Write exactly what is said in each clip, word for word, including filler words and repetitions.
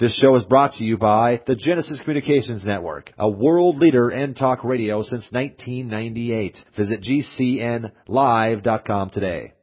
This show is brought to you by the Genesis Communications Network, a world leader in talk radio since nineteen ninety-eight. Visit G C N live dot com today.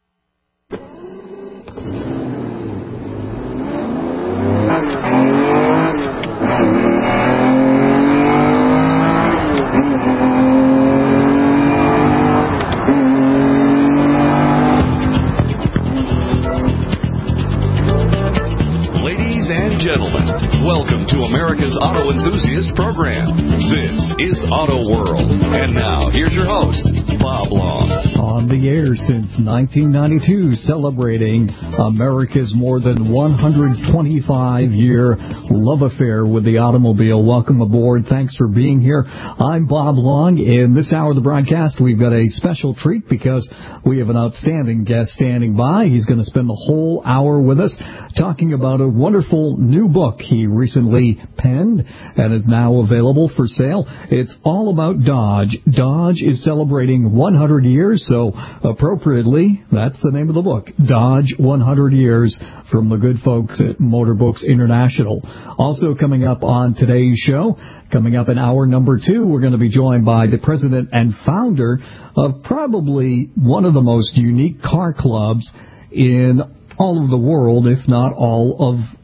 Gentlemen, welcome to America's Auto Enthusiast Program. This is Auto World. And now, here's your host, Bob Long. On the air since nineteen ninety-two, celebrating America's more than one hundred twenty-five year love affair with the automobile. Welcome aboard. Thanks for being here. I'm Bob Long. In this hour of the broadcast, we've got a special treat because we have an outstanding guest standing by. He's going to spend the whole hour with us talking about a wonderful new book he recently penned and is now available for sale. It's all about Dodge. Dodge is celebrating one hundred years, so appropriately, that's the name of the book, Dodge one hundred Years, from the good folks at Motor Books International. Also coming up on today's show, coming up in hour number two, we're going to be joined by the president and founder of probably one of the most unique car clubs in all of the world, if not all of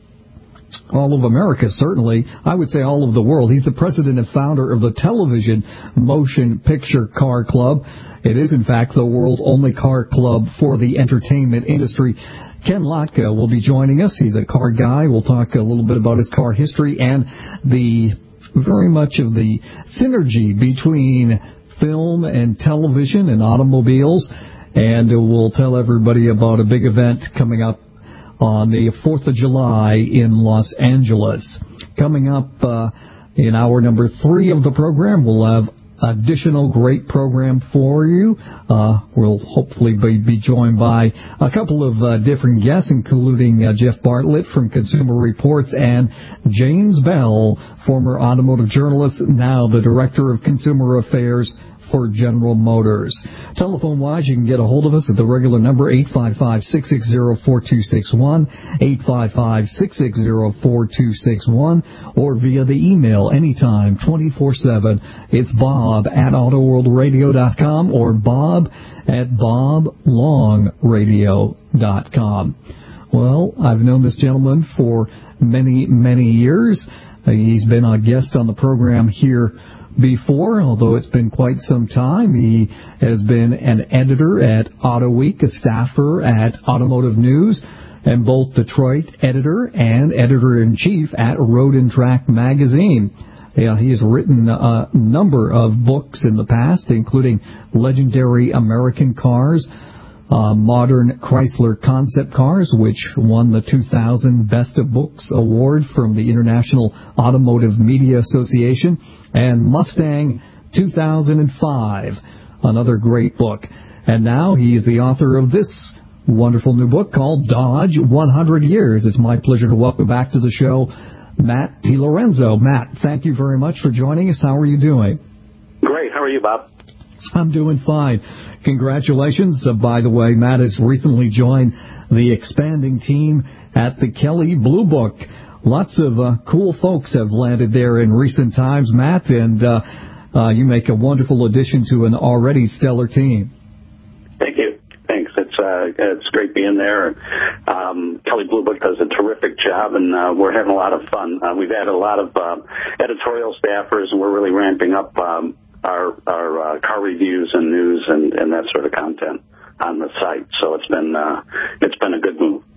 All of America, certainly. I would say all of the world. He's the president and founder of the Television Motion Picture Car Club. It is, in fact, the world's only car club for the entertainment industry. Ken Lotka will be joining us. He's a car guy. We'll talk a little bit about his car history and the very much of the synergy between film and television and automobiles. And we'll tell everybody about a big event coming up on the fourth of July in Los Angeles. Coming up uh, in hour number three of the program, we'll have additional great program for you. Uh, we'll hopefully be, be joined by a couple of uh, different guests, including uh, Jeff Bartlett from Consumer Reports and James Bell, former automotive journalist, now the Director of Consumer Affairs for General Motors. Telephone-wise, you can get a hold of us at the regular number, eight five five, six six zero, four two six one, eight five five, six six zero, four two six one, or via the email anytime, twenty-four seven. It's bob at auto world radio dot com or bob at bob long radio dot com. Well, I've known this gentleman for many, many years. He's been a guest on the program here before, although it's been quite some time. He has been an editor at Auto Week, a staffer at Automotive News, and both Detroit editor and editor-in-chief at Road and Track magazine. Yeah, he has written a number of books in the past, including Legendary American Cars, Uh, Modern Chrysler Concept Cars, which won the two thousand Best of Books Award from the International Automotive Media Association, and Mustang two thousand five, another great book. And now he is the author of this wonderful new book called Dodge one hundred Years. It's my pleasure to welcome back to the show Matt DiLorenzo. Matt, thank you very much for joining us. How are you doing? Great. How are you, Bob? I'm doing fine. Congratulations. Uh, by the way, Matt has recently joined the expanding team at the Kelley Blue Book. Lots of uh, cool folks have landed there in recent times, Matt, and uh, uh, you make a wonderful addition to an already stellar team. Thank you. Thanks. It's uh, it's great being there. Um, Kelley Blue Book does a terrific job, and uh, we're having a lot of fun. Uh, we've added a lot of uh, editorial staffers, and we're really ramping up um, our our uh, car reviews and news and, and that sort of content on the site. So it's been uh, it's been a good move.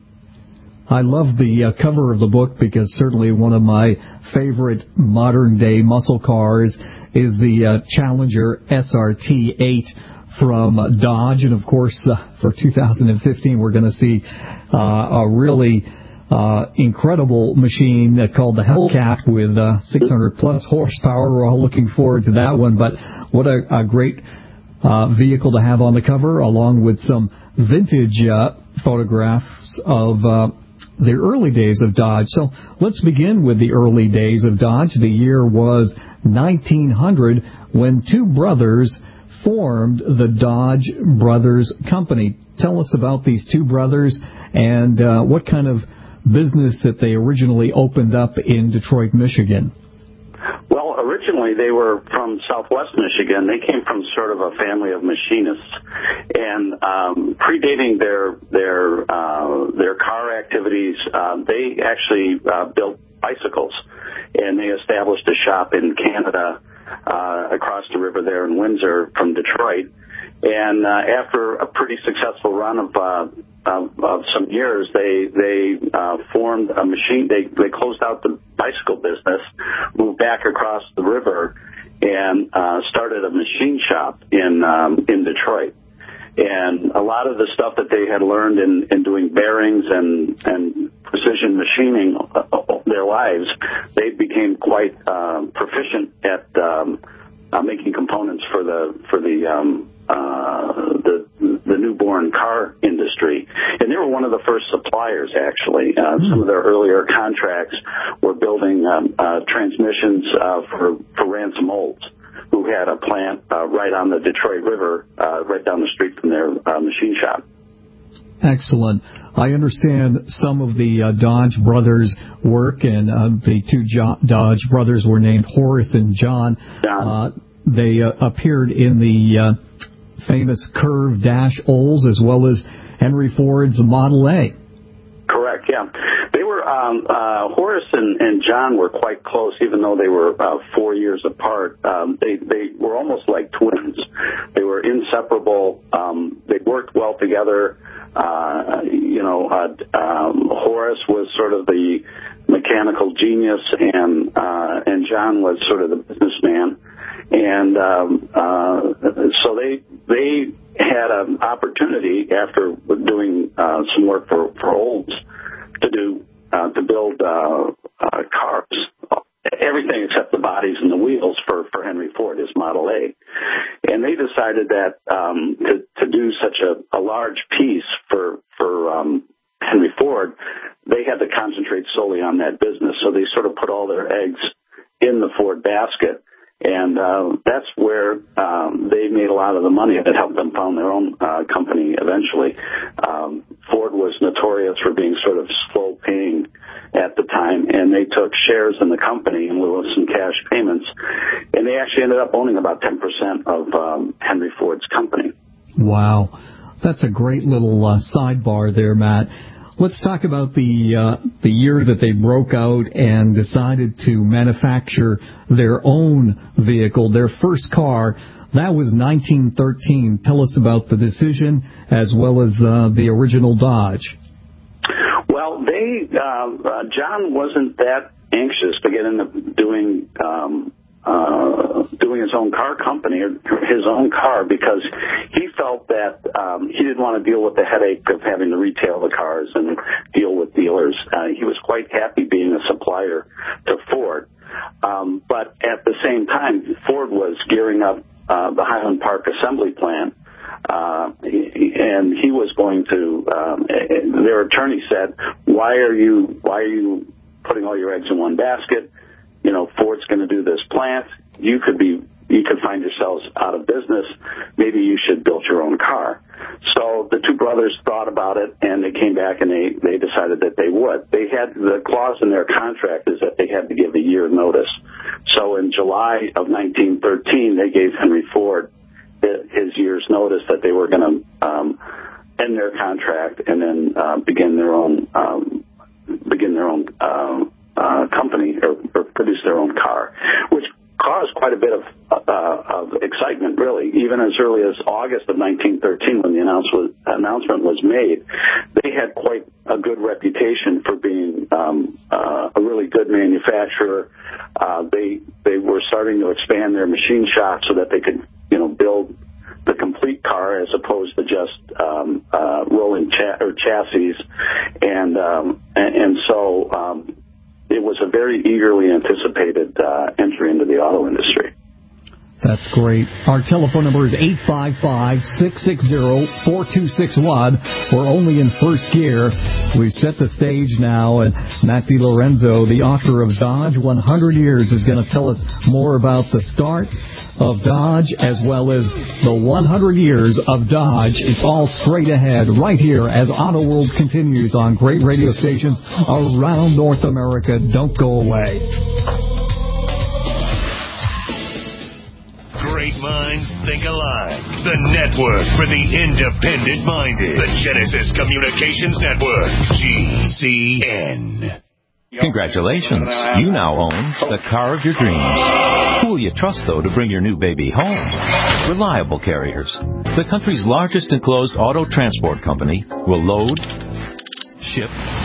I love the uh, cover of the book because certainly one of my favorite modern-day muscle cars is the uh, Challenger S R T eight from uh, Dodge. And, of course, uh, for two thousand fifteen, we're going to see uh, a really uh, incredible machine uh, called the Hellcat with uh, six hundred plus horsepower. We're all looking forward to that one. But what a, a great uh, vehicle to have on the cover, along with some vintage uh, photographs of uh, the early days of Dodge. So let's begin with the early days of Dodge. The year was nineteen hundred when two brothers formed the Dodge Brothers Company. Tell us about these two brothers and uh, what kind of business that they originally opened up in Detroit, Michigan? Well, originally they were from Southwest Michigan. They came from sort of a family of machinists, and um, predating their their uh, their car activities, uh, they actually uh, built bicycles, and they established a shop in Canada uh, across the river there in Windsor from Detroit. And uh, after a pretty successful run of uh, of, of some years, they they uh, formed a machine. They they closed out the bicycle business, moved back across the river, and uh, started a machine shop in um, in Detroit. And a lot of the stuff that they had learned in, in doing bearings and and precision machining their lives, they became quite uh, proficient at um, uh, making components for the for the um, uh, the the newborn car industry. And they were one of the first suppliers, actually. Uh, some of their earlier contracts were building um, uh, transmissions uh, for for Ransom Olds, who had a plant uh, right on the Detroit River, uh, right down the street from their uh, machine shop. Excellent. I understand some of the uh, Dodge brothers' work, and uh, the two jo- Dodge brothers were named Horace and John. John. Uh, they uh, appeared in the uh, famous Curve Dash Olds, as well as Henry Ford's Model A. Correct, yeah. They were, um, uh, Horace and, and John were quite close, even though they were uh, four years apart. Um, they, they were almost like twins. They were inseparable. Um, they worked well together. Uh, you know, uh, um, Horace was sort of the mechanical genius, and uh, and John was sort of the businessman. And um, uh, so they they had an opportunity after doing uh, some work for, for Olds to do uh, to build uh, uh, cars, everything except the bodies and the wheels for, for Henry Ford, his Model A. And they decided that um, to, to do such a, a large piece for for um, Henry Ford, they had to concentrate solely on that business. So they sort of put all their eggs in the Ford basket. And uh, that's where um, they made a lot of the money that helped them found their own uh, company eventually. Um, Ford was notorious for being sort of slow paying at the time, and they took shares in the company in lieu of some cash payments. And they actually ended up owning about ten percent of um, Henry Ford's company. Wow. That's a great little uh, sidebar there, Matt. Let's talk about the uh, the year that they broke out and decided to manufacture their own vehicle, their first car. That was nineteen thirteen. Tell us about the decision as well as uh, the original Dodge. Well, they uh, uh, John wasn't that anxious to get into doing um, uh, doing his own car company or his own car because he felt that um, he didn't want to deal with the headache of having to retail the cars and deal with dealers. Uh, he was quite happy being a supplier to Ford. Um, but at the same time, Ford was gearing up uh, the Highland Park assembly plant. Uh, and he was going to, um, their attorney said, why are you, why are you putting all your eggs in one basket? You know, Ford's going to do this plant. You could be, you could find yourselves out of business. Maybe you should build your own car. So the two brothers thought about it, and they came back and they, they decided that they would. They had the clause in their contract is that they had to give a year notice. So in July of nineteen thirteen, they gave Henry Ford his year's notice that they were going to um, end their contract and then uh, begin their own um, begin their own uh, uh, company or, or produce their own car, which caused quite a bit of, uh, of excitement, really. Even as early as August of nineteen thirteen, when the announcement announcement was made, they had quite a good reputation for being um, uh, a really good manufacturer. Uh, they they were starting to expand their machine shop so that they could, you know, build the complete car as opposed to just um, uh, rolling cha- or chassis, and um, and, and so um, it was a very eagerly anticipated uh, entry into the auto industry. That's great. Our telephone number is eight five five, six six zero, four two six one. We're only in first gear. We've set the stage now, and Matt DiLorenzo, the author of Dodge one hundred years, is going to tell us more about the start of Dodge as well as the one hundred years of Dodge. It's all straight ahead right here as Auto World continues on great radio stations around North America. Don't go away. Great minds think alike. The network for the independent-minded. The Genesis Communications Network. G C N. Congratulations. You now own the car of your dreams. Who will you trust, though, to bring your new baby home? Reliable Carriers. The country's largest enclosed auto transport company will load, ship,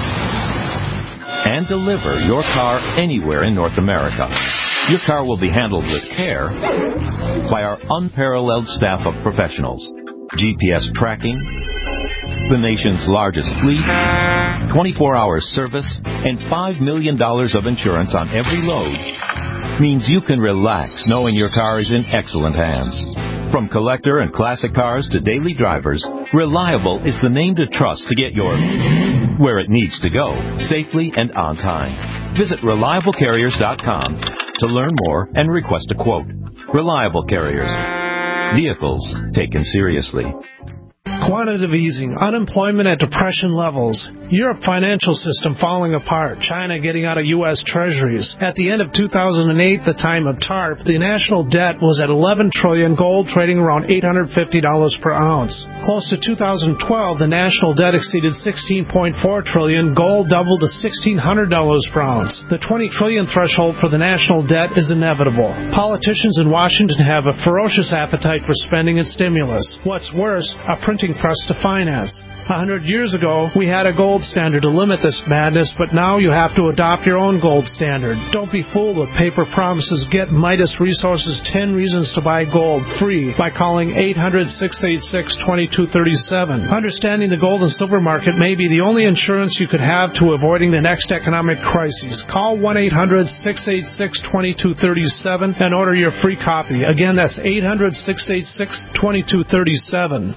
and deliver your car anywhere in North America. Your car will be handled with care by our unparalleled staff of professionals. G P S tracking, the nation's largest fleet, twenty-four hour service, and five million dollars of insurance on every load means you can relax knowing your car is in excellent hands. From collector and classic cars to daily drivers, Reliable is the name to trust to get your where it needs to go, safely and on time. Visit reliable carriers dot com to learn more and request a quote. Reliable Carriers. Vehicles taken seriously. Quantitative easing, unemployment at depression levels, Europe financial system falling apart, China getting out of U S treasuries. At the end of two thousand eight, the time of TARP, the national debt was at eleven trillion dollars, gold trading around eight hundred fifty dollars per ounce. Close to two thousand twelve, the national debt exceeded sixteen point four trillion dollars, gold doubled to sixteen hundred dollars per ounce. The twenty trillion dollars threshold for the national debt is inevitable. Politicians in Washington have a ferocious appetite for spending and stimulus. What's worse, a printing press to finance. A hundred years ago, we had a gold standard to limit this madness, but now you have to adopt your own gold standard. Don't be fooled with paper promises. Get Midas Resources ten Reasons to Buy Gold free by calling eight hundred, six eight six, two two three seven. Understanding the gold and silver market may be the only insurance you could have to avoiding the next economic crisis. Call one eight hundred, six eight six, two two three seven and order your free copy. Again, that's eight hundred, six eight six, two two three seven.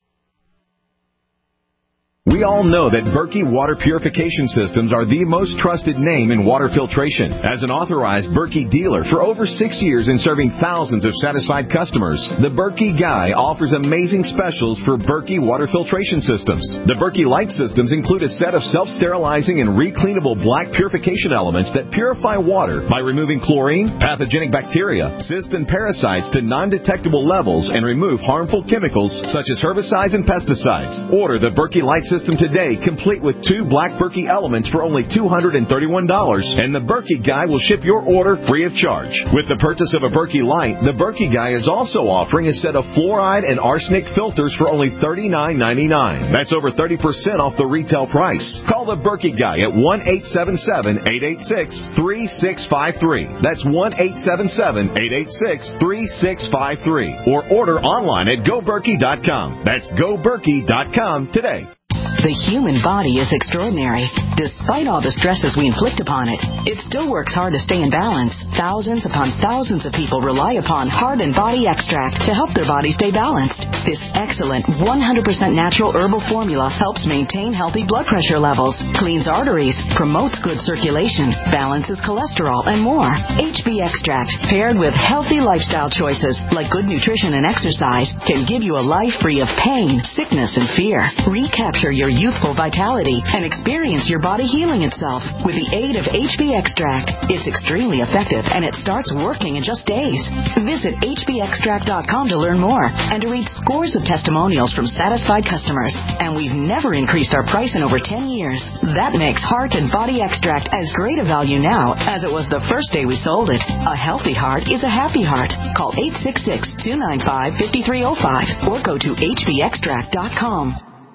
We all know that Berkey Water Purification Systems are the most trusted name in water filtration. As an authorized Berkey dealer for over six years and serving thousands of satisfied customers, the Berkey Guy offers amazing specials for Berkey Water Filtration Systems. The Berkey Light Systems include a set of self-sterilizing and recleanable black purification elements that purify water by removing chlorine, pathogenic bacteria, cysts, and parasites to non-detectable levels and remove harmful chemicals such as herbicides and pesticides. Order the Berkey Light System today, complete with two black Berkey elements for only two hundred thirty-one dollars, and the Berkey Guy will ship your order free of charge. With the purchase of a Berkey Light, the Berkey Guy is also offering a set of fluoride and arsenic filters for only thirty-nine ninety-nine. That's over thirty percent off the retail price. Call the Berkey Guy at one eight seven seven, eight eight six, three six five three. That's one eight seven seven, eight eight six, three six five three. Or order online at go berkey dot com. That's go berkey dot com today. The human body is extraordinary. Despite all the stresses we inflict upon it, it still works hard to stay in balance. Thousands upon thousands of people rely upon Heart and Body Extract to help their body stay balanced. This excellent one hundred percent natural herbal formula helps maintain healthy blood pressure levels, cleans arteries, promotes good circulation, balances cholesterol, and more. H B Extract, paired with healthy lifestyle choices like good nutrition and exercise, can give you a life free of pain, sickness, and fear. Recapture your youthful vitality and experience your body healing itself with the aid of H B Extract. It's extremely effective and it starts working in just days. Visit H B extract dot com to learn more and to read scores of testimonials from satisfied customers. And we've never increased our price in over ten years. That makes Heart and Body Extract as great a value now as it was the first day we sold it. A healthy heart is a happy heart. Call eight six six, two nine five, five three zero five or go to H B extract dot com.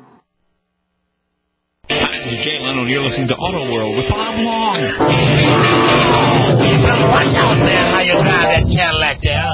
Hi, this is Jay Leno, and you're listening to Auto World with Bob Long. You better watch out, man, how you drive that Cadillac there.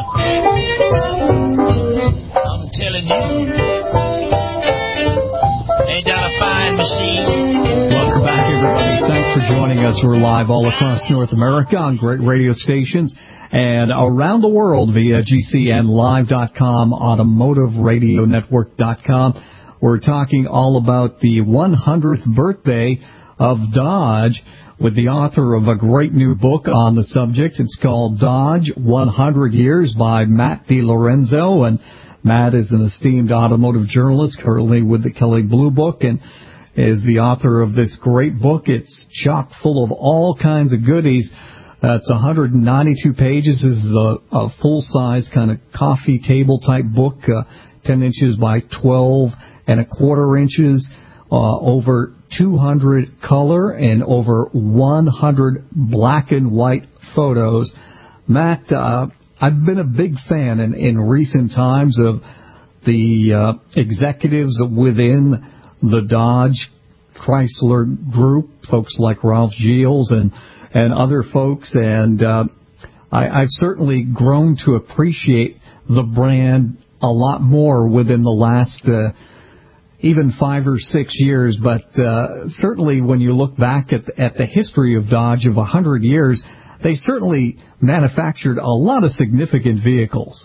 I'm telling you. Ain't that a fine machine? Welcome back, everybody. Thanks for joining us. We're live all across North America on great radio stations and around the world via G C N live dot com, automotive radio network dot com. We're talking all about the one hundredth birthday of Dodge with the author of a great new book on the subject. It's called Dodge one hundred Years by Matt DiLorenzo. And Matt is an esteemed automotive journalist currently with the Kelley Blue Book and is the author of this great book. It's chock full of all kinds of goodies. Uh, it's one hundred ninety-two pages. This is a, a full-size kind of coffee table type book, uh, ten inches by twelve and a quarter inches, uh, over two hundred color and over one hundred black and white photos. Matt, uh, I've been a big fan in, in recent times of the uh, executives within the Dodge Chrysler Group, folks like Ralph Gilles and, and other folks, and uh, I, I've certainly grown to appreciate the brand a lot more within the last uh, even five or six years, but uh, certainly when you look back at, at the history of Dodge of one hundred years, they certainly manufactured a lot of significant vehicles.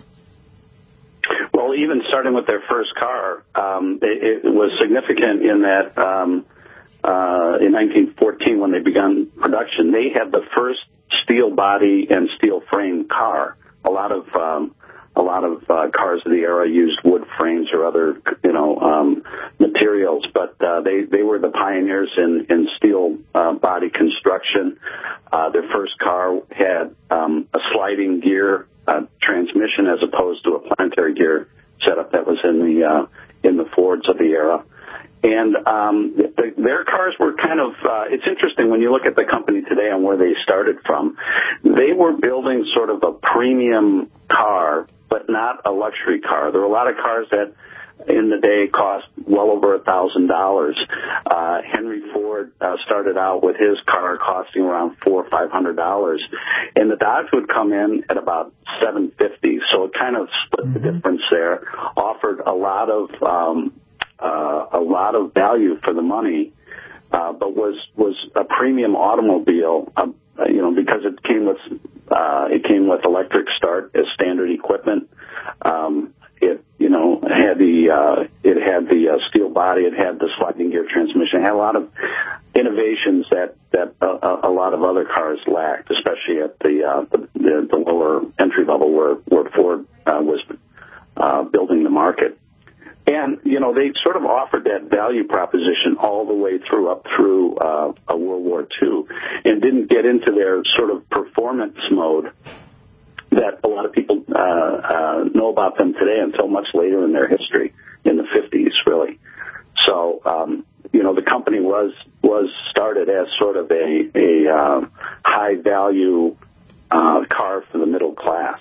Well, even starting with their first car, um, it, it was significant in that um, uh, in nineteen fourteen, when they began production, they had the first steel body and steel frame car. A lot of um, a lot of uh, cars of the era used wood frames or other, you know, um, materials, but uh, they they were the pioneers in in steel uh, body construction. Uh, their first car had um, a sliding gear uh, transmission as opposed to a planetary gear setup that was in the uh, in the Fords of the era. And um, the, their cars were kind of, uh, it's interesting when you look at the company today and where they started from. They were building sort of a premium car, but not a luxury car. There were a lot of cars that in the day cost well over a thousand dollars. Uh, Henry Ford uh, started out with his car costing around four or five hundred dollars, and the Dodge would come in at about seven fifty. So it kind of split the difference there. Offered a lot of um, uh, a lot of value for the money, uh, but was was a premium automobile. Uh, you know, because it came with uh, it came with electric start as standard equipment. Um, It, you know, had the uh, it had the uh, steel body, it had the sliding gear transmission, it had a lot of innovations that that uh, a lot of other cars lacked, especially at the uh, the, the, the lower entry level where where Ford uh, was uh, building the market. And you know, they sort of offered that value proposition all the way through up through uh, a World War Two, and didn't get into their sort of performance mode that a lot of people uh, uh, know about them today until much later in their history, in the fifties, really. So, um, you know, the company was was started as sort of a, a uh, high-value uh, car for the middle class.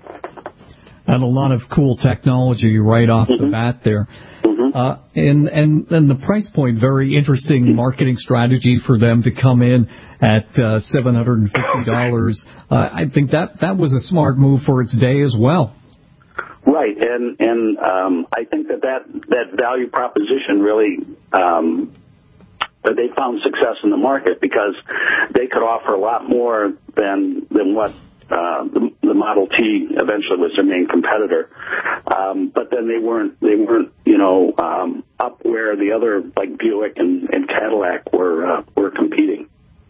And a lot of cool technology right off mm-hmm. the bat there. Mm-hmm. Uh, and, and, and the price point, very interesting marketing strategy for them to come in at uh, seven hundred fifty dollars. Uh, I think that, that was a smart move for its day as well. Right, and and um, I think that, that that value proposition really, um, that they found success in the market because they could offer a lot more than than what Uh, the, the Model T eventually was their main competitor, um, but then they weren't they weren't you know um, up where the other like Buick and, and Cadillac were uh, were competing.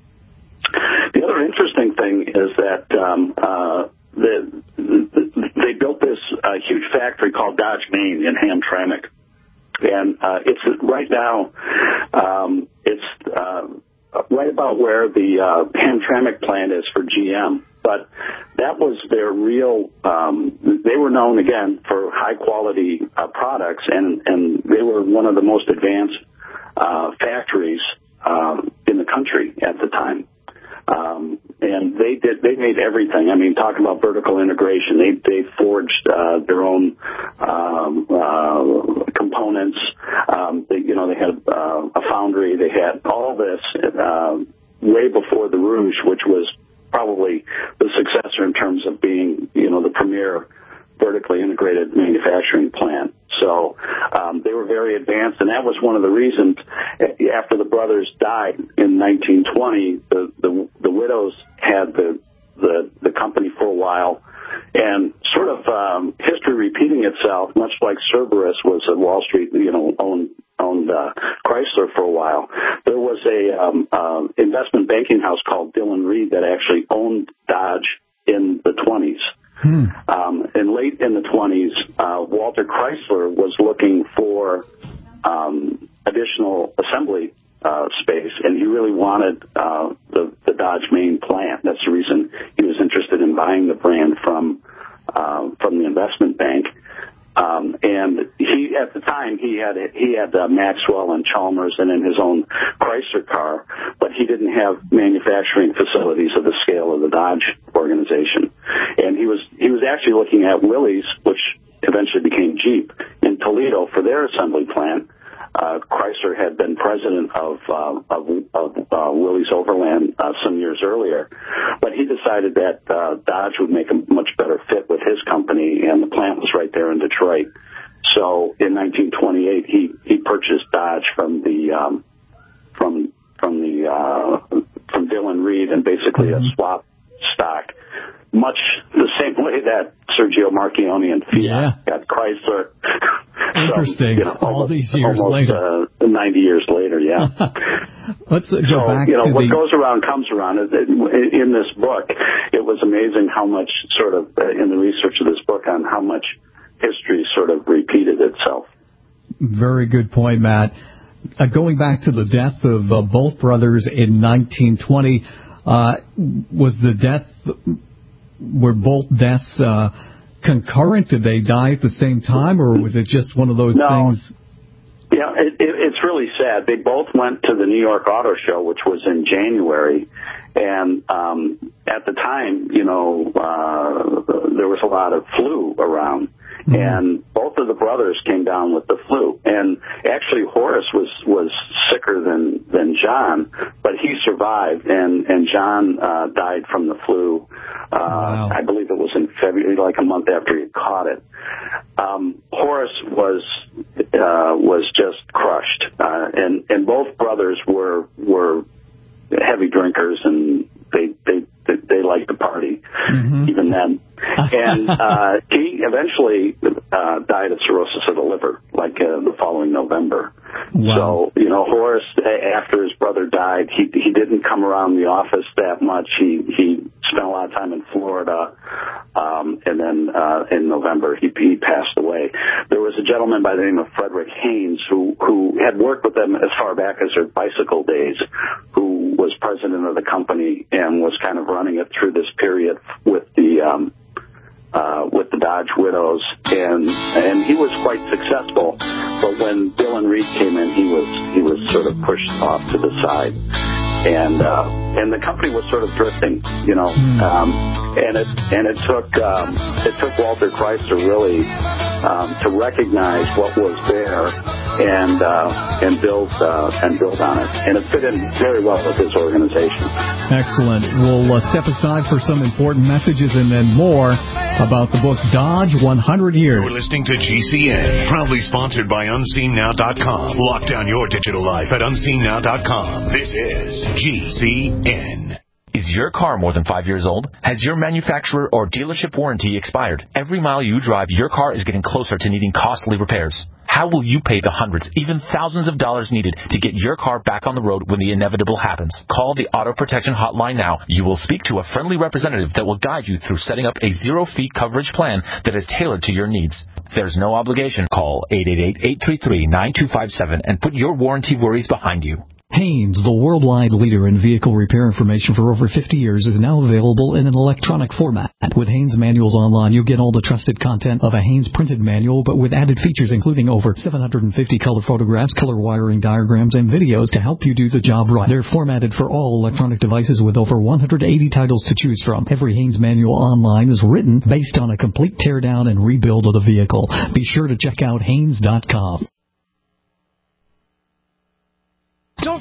The other interesting thing is that um, uh, the, the, they built this uh, huge factory called Dodge Main in Hamtramck, and uh, it's right now um, it's uh, right about where the uh, Hamtramck plant is for G M. But that was their real, um, they were known, again, for high-quality uh, products, and, and they were one of the most advanced uh, factories um, in the country at the time. Um, and they did, they made everything. I mean, talking about vertical integration, they, they forged uh, their own um, uh, components. Um, they, you know, they had uh, a foundry. They had all this uh, way before the Rouge, which was probably the successor in terms of being, you know, the premier vertically integrated manufacturing plant. So um, they were very advanced. chance, and that was one of the reasons after the brothers died in nineteen twenty, the, the, the widows had the, the, the company for a while. And sort of um, history repeating itself, much like Cerberus was at Wall Street, you know, owned owned uh, Chrysler for a while. There was a um, uh, investment banking house called Dillon Reed that actually owned Dodge in the twenties. Hmm. Um, and late in the twenties, uh, Walter Chrysler was looking for um, additional assembly uh, space, and he really wanted uh, the, the Dodge main plant. That's the reason he was interested in buying the brand from uh, from the investment bank. Um, and he, at the time, he had he had uh, Maxwell and Chalmers and in his own Chrysler car, but he didn't have manufacturing facilities of the scale of the Dodge organization. And he was he was actually looking at Willys, which eventually became Jeep, in Toledo for their assembly plant. Uh, Chrysler had been president of uh, of, of uh, Willys Overland uh, some years earlier, but he decided that uh, Dodge would make a much better fit with his company, and the plant was right there in Detroit. So in nineteen twenty-eight, he he purchased Dodge from the um, from from the uh, from Dillon Reed, and basically mm-hmm. a swap stock, much the same way that Sergio Marchionne and Fiat yeah. got Chrysler. Interesting. So, you know, all almost, these years almost, later. Uh, ninety years later, yeah. Let's uh, go so, back you know, to what the... goes around comes around. In this book, it was amazing how much sort of, uh, in the research of this book, on how much history sort of repeated itself. Very good point, Matt. Uh, going back to the death of uh, both brothers in nineteen twenty, uh, was the death, were both deaths uh, concurrent? Did they die at the same time, or was it just one of those no. things? Yeah, it, it, it's really sad. They both went to the New York Auto Show, which was in January, and um, at the time, you know, uh, there was a lot of flu around, mm-hmm. and both of the brothers came down with the flu. And actually, Horace was was sicker than than John, but he survived, and and John uh, died from the flu. Uh, wow. I believe it was in February, like a month after he caught it. Um, Horace was uh, was just crushed, uh, and and both brothers were were heavy drinkers, and they they they, they liked to party, mm-hmm. even then. And uh, he eventually uh, died of cirrhosis of the liver, like uh, the following November. Wow. So, you know, Horace, after his brother died, he he didn't come around the office that much. He he spent a lot of time in Florida, um, and then uh, in November he he passed away. There was a gentleman by the name of Frederick Haynes who who had worked with them as far back as their bicycle days, who was president of the company and was kind of running it through this period with the um, uh, with the Dodge widows, and and he was quite successful. But when Dillon Reed came in, he was he was sort of pushed off to the side, and uh, and the company was sort of drifting, you know. Um, and it and it took um, it took Walter Chrysler really um, to recognize what was there and uh, and build uh, and build on it, and it fit in very well with his organization. Excellent. We'll uh, step aside for some important messages and then more about the book Dodge one hundred Years. You're listening to G C N, proudly sponsored by unseen now dot com. Lock down your digital life at unseen now dot com. This is G C N. Is your car more than five years old? Has your manufacturer or dealership warranty expired? Every mile you drive, your car is getting closer to needing costly repairs. How will you pay the hundreds, even thousands of dollars needed to get your car back on the road when the inevitable happens? Call the Auto Protection Hotline now. You will speak to a friendly representative that will guide you through setting up a zero-fee coverage plan that is tailored to your needs. There's no obligation. Call eight eight eight, eight three three, nine two five seven and put your warranty worries behind you. Haynes, the worldwide leader in vehicle repair information for over fifty years, is now available in an electronic format. With Haynes Manuals Online, you get all the trusted content of a Haynes printed manual, but with added features including over seven hundred fifty color photographs, color wiring diagrams, and videos to help you do the job right. They're formatted for all electronic devices with over one hundred eighty titles to choose from. Every Haynes Manual Online is written based on a complete teardown and rebuild of the vehicle. Be sure to check out Haynes dot com. Don't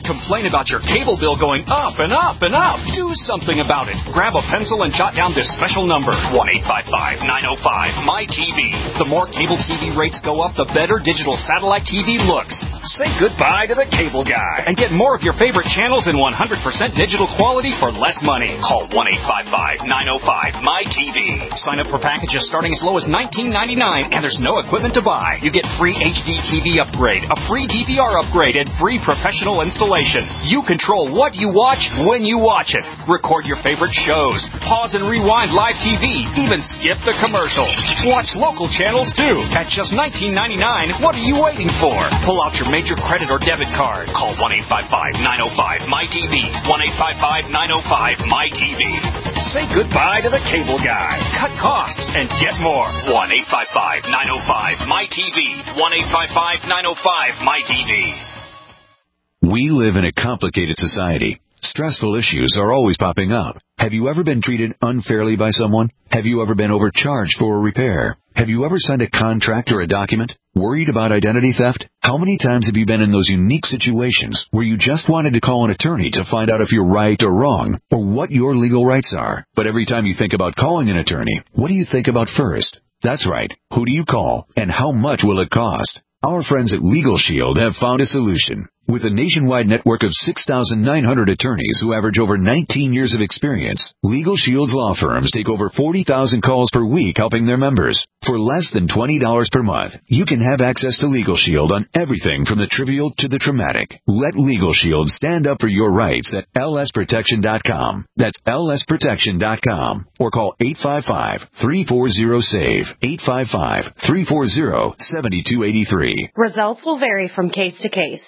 complain about your cable bill going up and up and up. Do something about it. Grab a pencil and jot down this special number, one eight five five, nine oh five, M Y T V. The more cable T V rates go up, the better digital satellite T V looks. Say goodbye to the cable guy and get more of your favorite channels in one hundred percent digital quality for less money. Call one eight five five, nine oh five, M Y T V. Sign up for packages starting as low as nineteen ninety-nine, and there's no equipment to buy. You get free H D T V upgrade, a free D V R upgrade, and free professional installation. You control what you watch when you watch it. Record your favorite shows. Pause and rewind live T V. Even skip the commercials. Watch local channels too. At just nineteen ninety-nine, what are you waiting for? Pull out your major credit or debit card. Call one eight five five, nine oh five, M Y T V. one eight five five, nine oh five, M Y T V. Say goodbye to the cable guy. Cut costs and get more. one eight five five, nine oh five, M Y T V. one eight five five, nine oh five, M Y T V. We live in a complicated society. Stressful issues are always popping up. Have you ever been treated unfairly by someone? Have you ever been overcharged for a repair? Have you ever signed a contract or a document? Worried about identity theft? How many times have you been in those unique situations where you just wanted to call an attorney to find out if you're right or wrong, or what your legal rights are? But every time you think about calling an attorney, what do you think about first? That's right. Who do you call, and how much will it cost? Our friends at Legal Shield have found a solution. With a nationwide network of six thousand nine hundred attorneys who average over nineteen years of experience, Legal Shield's law firms take over forty thousand calls per week helping their members. For less than twenty dollars per month, you can have access to Legal Shield on everything from the trivial to the traumatic. Let Legal Shield stand up for your rights at L S protection dot com. That's L S protection dot com. Or call eight five five, three four zero, S A V E, eight five five, three four zero, seven two eight three. Results will vary from case to case.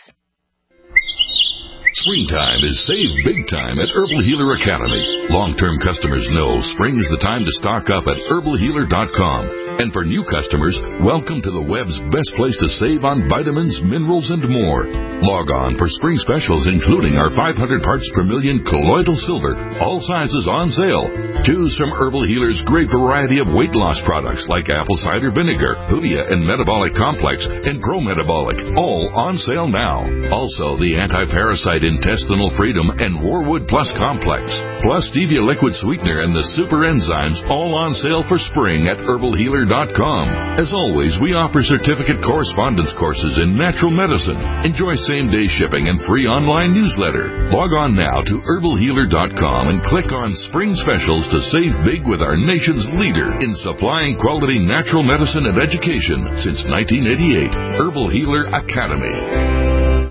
Springtime is save big time at Herbal Healer Academy. Long-term customers know spring is the time to stock up at herbal healer dot com. And for new customers, welcome to the web's best place to save on vitamins, minerals, and more. Log on for spring specials, including our five hundred parts per million colloidal silver, all sizes on sale. Choose from Herbal Healer's great variety of weight loss products like apple cider vinegar, Hoodia and Metabolic Complex, and Pro Metabolic, all on sale now. Also, the anti-parasite Intestinal Freedom and Warwood Plus Complex, plus Stevia Liquid Sweetener and the Super Enzymes, all on sale for spring at herbal healer dot com. As always, we offer certificate correspondence courses in natural medicine. Enjoy same-day shipping and free online newsletter. Log on now to herbal healer dot com and click on Spring Specials to save big with our nation's leader in supplying quality natural medicine and education since nineteen eighty-eight. Herbal Healer Academy.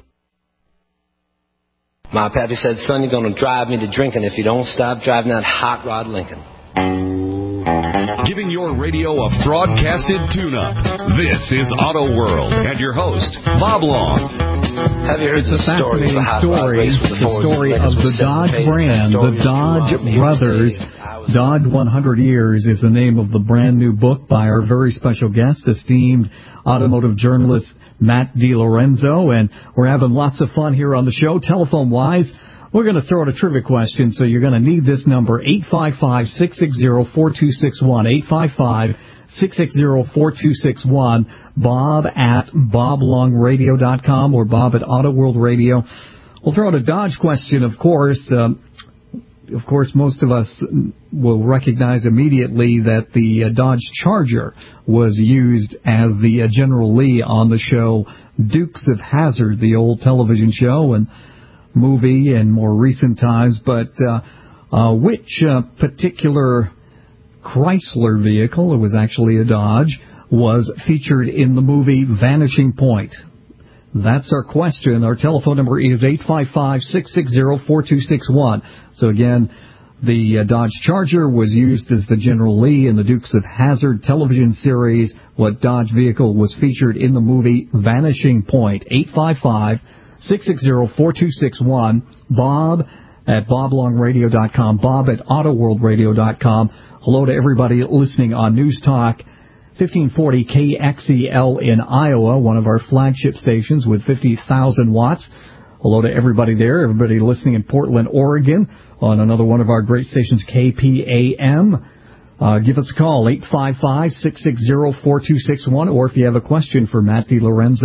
My pappy said, son, you're going to drive me to drinking if you don't stop driving that hot rod Lincoln. Giving your radio a broadcasted tune-up. This is Auto World and your host, Bob Long. Have you heard the story? It's a fascinating story. The story of the Dodge brand, the Dodge Brothers. Dodge one hundred years is the name of the brand new book by our very special guest, esteemed automotive journalist Matt DiLorenzo, and we're having lots of fun here on the show. Telephone-wise, we're going to throw out a trivia question, so you're going to need this number, eight five five, six six zero, four two six one, eight five five, six six zero, four two six one, bob at bob long radio dot com or bob at Auto World Radio. We'll throw out a Dodge question, of course. Um, of course, most of us will recognize immediately that the uh, Dodge Charger was used as the uh, General Lee on the show Dukes of Hazzard, the old television show and movie in more recent times. But uh, uh, which uh, particular Chrysler vehicle, it was actually a Dodge, was featured in the movie Vanishing Point? That's our question. Our telephone number is eight five five, six six zero, four two six one. So again, the uh, Dodge Charger was used as the General Lee in the Dukes of Hazzard television series. What Dodge vehicle was featured in the movie Vanishing Point? eight five five, six six zero, four two six one. Bob at bob long radio dot com. Bob at auto world radio dot com. Hello to everybody listening on News Talk fifteen forty K X E L in Iowa, one of our flagship stations with fifty thousand watts. Hello to everybody there, everybody listening in Portland, Oregon, on another one of our great stations, K P A M. Uh, give us a call, eight five five, six six zero, four two six one, or if you have a question for Matt DiLorenzo,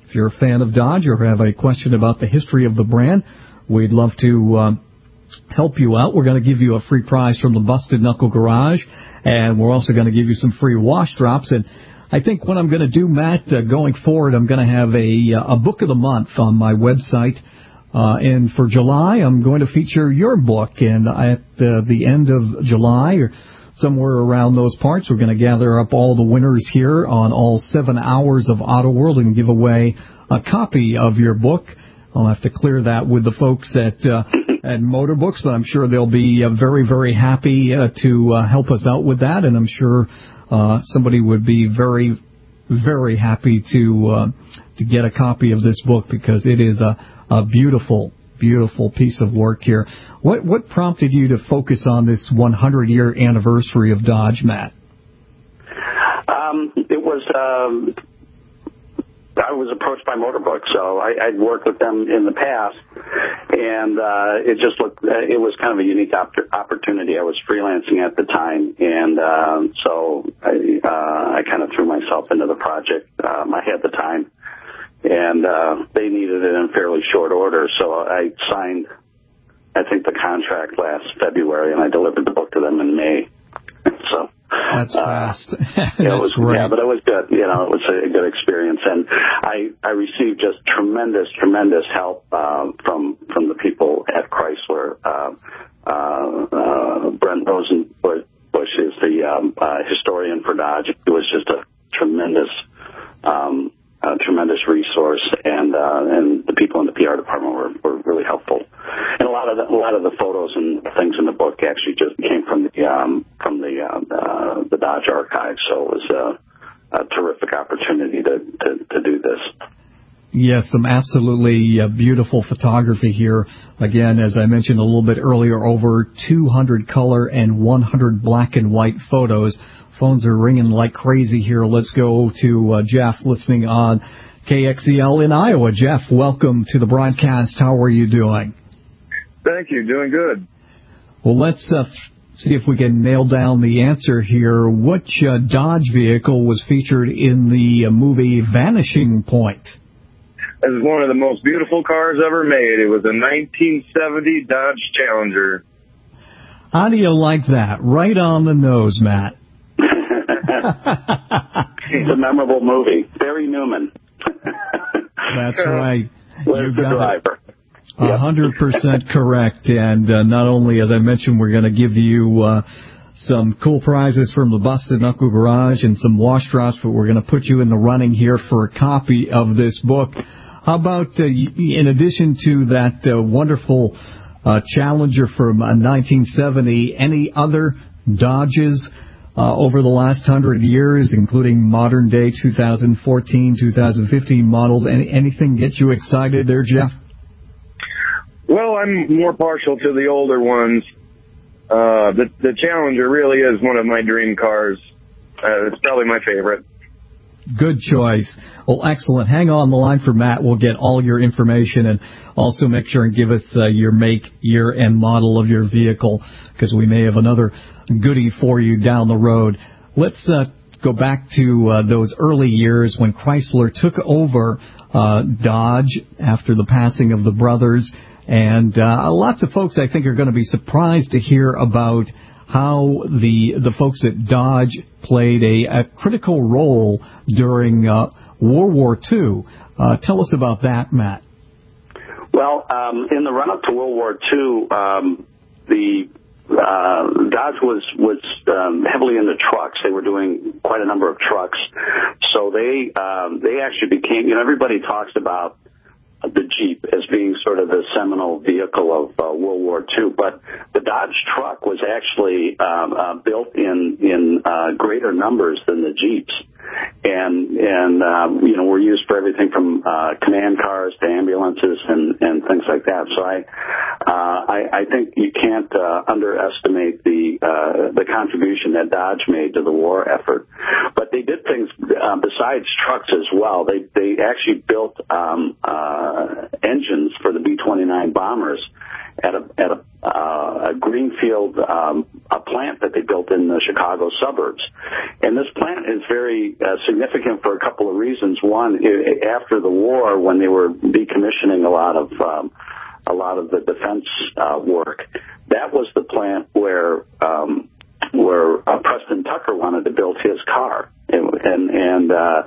If you're a fan of Dodge or have a question about the history of the brand, we'd love to uh, help you out. We're going to give you a free prize from the Busted Knuckle Garage, and we're also going to give you some free wash drops. And I think what I'm going to do, Matt, uh, going forward, I'm going to have a, a book of the month on my website. Uh, and for July, I'm going to feature your book. And at uh, the end of July, or somewhere around those parts, we're going to gather up all the winners here on all seven hours of Auto World and give away a copy of your book. I'll have to clear that with the folks at uh, at Motorbooks, but I'm sure they'll be uh, very, very happy uh, to uh, help us out with that. And I'm sure uh, somebody would be very, very happy to uh, to get a copy of this book, because it is a A beautiful, beautiful piece of work here. What what prompted you to focus on this one hundred year anniversary of Dodge, Matt? Um, it was, um, I was approached by Motorbooks, so I, I'd worked with them in the past, and uh, it just looked, it was kind of a unique op- opportunity. I was freelancing at the time, and uh, so I, uh, I kind of threw myself into the project. Um, I had the time. And uh, they needed it in fairly short order, so I signed, I think, the contract last February, and I delivered the book to them in May. So that's fast. Uh, That's it was, great. Yeah, but it was good. You know, it was a good experience, and I I received just tremendous, tremendous help uh, from from the people at Chrysler. Uh, uh, uh, Brent Rosenbush is the um, uh, historian for Dodge. It was just a tremendous. Um, A tremendous resource, and uh, and the people in the P R department were, were really helpful. And a lot of the, a lot of the photos and things in the book actually just came from the um, from the uh, uh, the Dodge archive. So it was a, a terrific opportunity to, to, to do this. Yes, some absolutely uh, beautiful photography here. Again, as I mentioned a little bit earlier, over two hundred color and one hundred black and white photos. Phones are ringing like crazy here. Let's go to uh, Jeff listening on K X E L in Iowa. Jeff, welcome to the broadcast. How are you doing? Thank you. Doing good. Well, let's uh, see if we can nail down the answer here. Which uh, Dodge vehicle was featured in the uh, movie Vanishing Point? This is one of the most beautiful cars ever made. It was a nineteen seventy Dodge Challenger. How do you like that? Right on the nose, Matt. It's a memorable movie. Barry Newman. That's right. Where's the driver? A hundred percent correct. And uh, not only, as I mentioned, we're going to give you uh, some cool prizes from the Busted Knuckle Garage and some wash drops, but we're going to put you in the running here for a copy of this book. How about, uh, in addition to that uh, wonderful uh, Challenger from uh, nineteen seventy, any other Dodges Uh, over the last hundred years, including modern day two thousand fourteen, two thousand fifteen models? Any, anything get you excited there, Jeff? Well, I'm more partial to the older ones. Uh, the, the Challenger really is one of my dream cars. Uh, it's probably my favorite. Good choice. Well, excellent. Hang on the line for Matt. We'll get all your information, and also make sure and give us uh, your make, year, and model of your vehicle, because we may have another goodie for you down the road. Let's uh, go back to uh, those early years when Chrysler took over uh, Dodge after the passing of the brothers. And uh, lots of folks, I think, are going to be surprised to hear about how the the folks at Dodge played a, a critical role during uh, World War Two. Uh, tell us about that, Matt. Well, um, in the run-up to World War Two, um, the uh, Dodge was was um, heavily into trucks. They were doing quite a number of trucks, so they um, they actually became. You know, everybody talks about the Jeep as being sort of the seminal vehicle of uh, World War Two, but the Dodge truck was actually um, uh, built in in uh, greater numbers than the Jeeps, and and um, you know were used for everything from uh, command cars to ambulances and, and things like that. So I uh, I, I think you can't uh, underestimate the uh, the contribution that Dodge made to the war effort. But they did things uh, besides trucks as well. They they actually built um, uh, Uh, engines for the B twenty-nine bombers at a at a, uh, a greenfield um, a plant that they built in the Chicago suburbs. And this plant is very uh, significant for a couple of reasons. One, it, after the war, when they were decommissioning a lot of um, a lot of the defense uh, work, that was the plant where um, where uh, Preston Tucker wanted to build his car, and and and uh,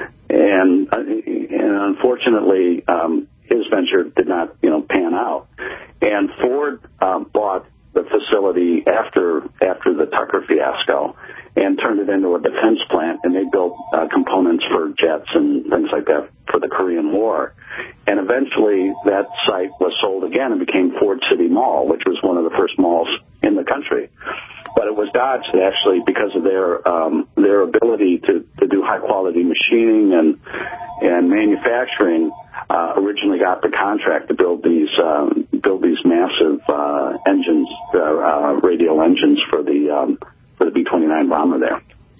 and, uh, and unfortunately, um, his venture did not, you know, pan out. And Ford um, bought the facility after after the Tucker fiasco and turned it into a defense plant, and they built uh, components for jets and things like that for the Korean War. And eventually that site was sold again and became Ford City Mall, which was one of the first malls in the country. But it was Dodge that actually, because of their um, their ability to, to do high quality machining and and manufacturing, uh, originally got the contract to build these um, build these massive uh, engines, uh, uh, radial engines for the um, for the B twenty-nine bomber there.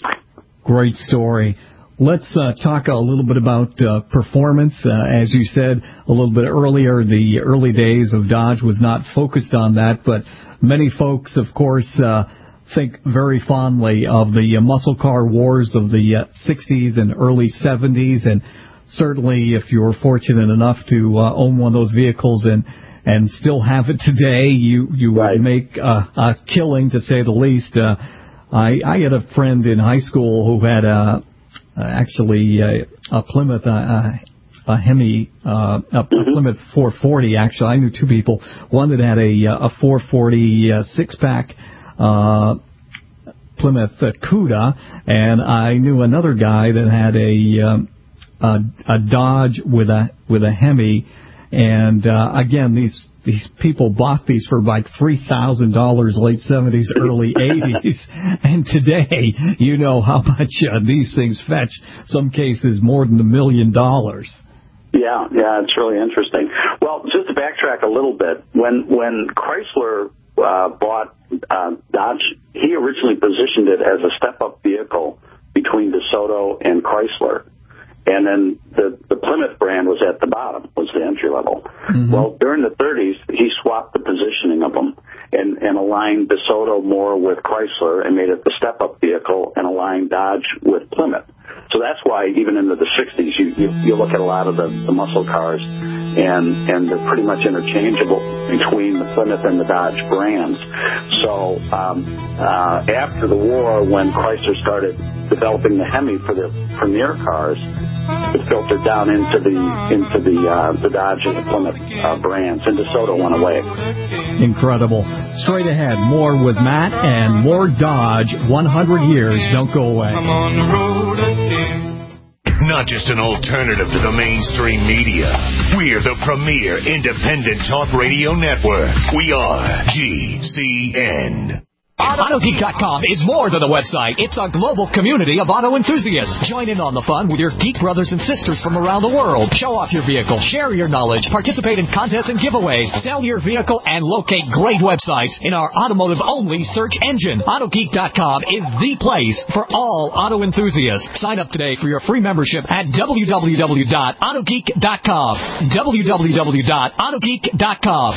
Great story. Let's uh, talk a little bit about uh, performance. Uh, as you said a little bit earlier, the early days of Dodge was not focused on that, but many folks, of course, uh, think very fondly of the uh, muscle car wars of the uh, sixties and early seventies, and certainly if you were fortunate enough to uh, own one of those vehicles and and still have it today, you you right. would make uh, a killing, to say the least. Uh, I, I had a friend in high school who had a Uh, actually, uh, a Plymouth, uh, a Hemi, uh, a Plymouth four forty. Actually, I knew two people. One that had a a four forty uh, six-pack uh, Plymouth uh, Cuda, and I knew another guy that had a um, a, a Dodge with a with a Hemi. And uh, again, these. These people bought these for like three thousand dollars late seventies, early eighties. And today, you know how much uh, these things fetch, some cases more than a million dollars. Yeah, yeah, it's really interesting. Well, just to backtrack a little bit, when when Chrysler uh, bought uh, Dodge, he originally positioned it as a step-up vehicle between DeSoto and Chrysler. And then the, the Plymouth brand was at the bottom, was the entry level. Mm-hmm. Well, during the thirties, he swapped the positioning of them and, and aligned DeSoto more with Chrysler and made it the step-up vehicle and aligned Dodge with Plymouth. So that's why even into the sixties, you, you, you look at a lot of the, the muscle cars, and, and they're pretty much interchangeable between the Plymouth and the Dodge brands. So um, uh, after the war, when Chrysler started developing the Hemi for their premier cars, it filtered down into the into the uh, the Dodge and the Plymouth uh, brands, and DeSoto went away. Incredible. Straight ahead, more with Matt and more Dodge. one hundred years. Don't go away. I'm on the road again. Not just an alternative to the mainstream media. We're the premier independent talk radio network. We are G C N. AutoGeek dot com is more than a website. It's a global community of auto enthusiasts. Join in on the fun with your geek brothers and sisters from around the world. Show off your vehicle, share your knowledge, participate in contests and giveaways, sell your vehicle, and locate great websites in our automotive-only search engine. AutoGeek dot com is the place for all auto enthusiasts. Sign up today for your free membership at w w w dot autogeek dot com. w w w dot autogeek dot com.